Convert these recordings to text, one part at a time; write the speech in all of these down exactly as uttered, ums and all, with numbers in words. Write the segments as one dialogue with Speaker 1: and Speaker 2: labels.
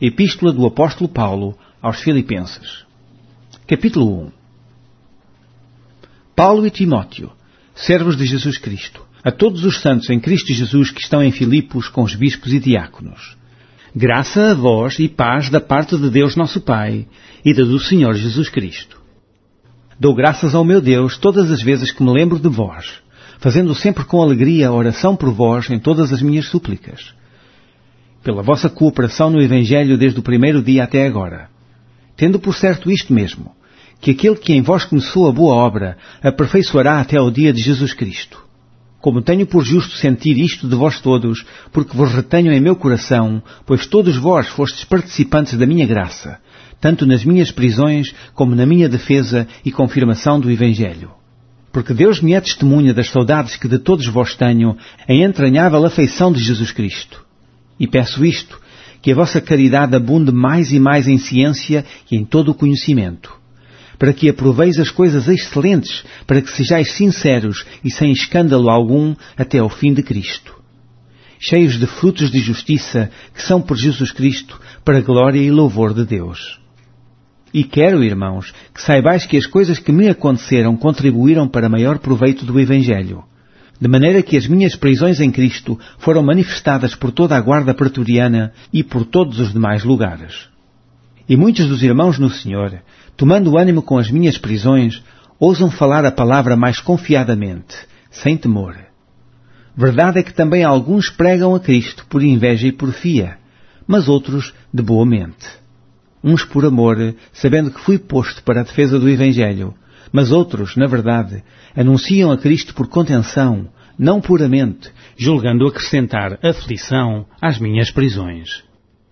Speaker 1: Epístola do Apóstolo Paulo aos Filipenses. Capítulo um. Paulo e Timóteo, servos de Jesus Cristo, a todos os santos em Cristo Jesus que estão em Filipos com os bispos e diáconos. Graça a vós e paz da parte de Deus nosso Pai e da do Senhor Jesus Cristo. Dou graças ao meu Deus todas as vezes que me lembro de vós, fazendo sempre com alegria a oração por vós em todas as minhas súplicas, pela vossa cooperação no Evangelho desde o primeiro dia até agora, tendo por certo isto mesmo, que aquele que em vós começou a boa obra aperfeiçoará até ao dia de Jesus Cristo. Como tenho por justo sentir isto de vós todos, porque vos retenho em meu coração, pois todos vós fostes participantes da minha graça, tanto nas minhas prisões como na minha defesa e confirmação do Evangelho. Porque Deus me é testemunha das saudades que de todos vós tenho em entranhável afeição de Jesus Cristo. E peço isto, que a vossa caridade abunde mais e mais em ciência e em todo o conhecimento, para que aproveis as coisas excelentes, para que sejais sinceros e sem escândalo algum até ao fim de Cristo, cheios de frutos de justiça que são por Jesus Cristo, para a glória e louvor de Deus. E quero, irmãos, que saibais que as coisas que me aconteceram contribuíram para maior proveito do Evangelho, de maneira que as minhas prisões em Cristo foram manifestadas por toda a guarda pretoriana e por todos os demais lugares. E muitos dos irmãos no Senhor, tomando ânimo com as minhas prisões, ousam falar a palavra mais confiadamente, sem temor. Verdade é que também alguns pregam a Cristo por inveja e porfia, mas outros de boa mente. Uns por amor, sabendo que fui posto para a defesa do Evangelho, mas outros, na verdade, anunciam a Cristo por contenção, não puramente, julgando acrescentar aflição às minhas prisões.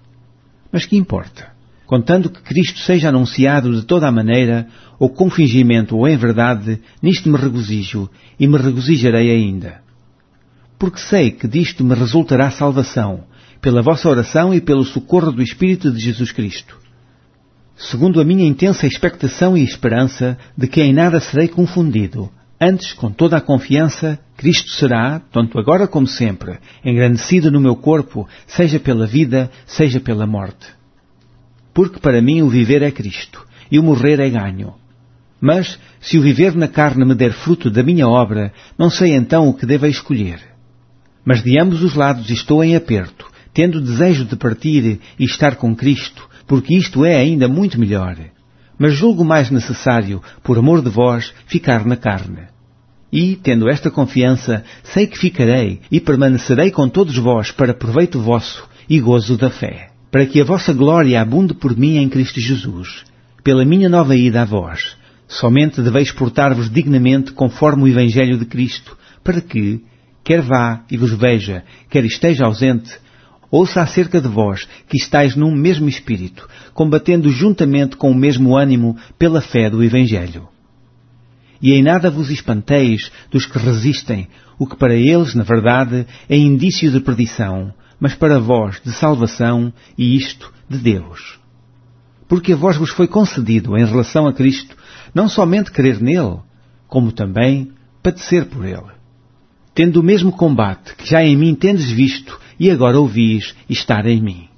Speaker 1: Mas que importa? Contando que Cristo seja anunciado de toda a maneira, ou com fingimento ou em verdade, nisto me regozijo, e me regozijarei ainda. Porque sei que disto me resultará salvação, pela vossa oração e pelo socorro do Espírito de Jesus Cristo, segundo a minha intensa expectação e esperança de que em nada serei confundido. Antes, com toda a confiança, Cristo será, tanto agora como sempre, engrandecido no meu corpo, seja pela vida, seja pela morte. Porque para mim o viver é Cristo, e o morrer é ganho. Mas, se o viver na carne me der fruto da minha obra, não sei então o que devo escolher. Mas de ambos os lados estou em aperto, tendo desejo de partir e estar com Cristo, porque isto é ainda muito melhor. Mas julgo mais necessário, por amor de vós, ficar na carne. E, tendo esta confiança, sei que ficarei e permanecerei com todos vós para proveito vosso e gozo da fé, para que a vossa glória abunde por mim em Cristo Jesus, pela minha nova ida a vós. Somente deveis portar-vos dignamente conforme o Evangelho de Cristo, para que, quer vá e vos veja, quer esteja ausente, ouça acerca de vós, que estáis num mesmo espírito, combatendo juntamente com o mesmo ânimo pela fé do Evangelho. E em nada vos espanteis dos que resistem, o que para eles, na verdade, é indício de perdição, mas para vós de salvação, e isto de Deus. Porque a vós vos foi concedido, em relação a Cristo, não somente crer nele, como também padecer por ele, tendo o mesmo combate que já em mim tendes visto, e agora ouvis estar em mim.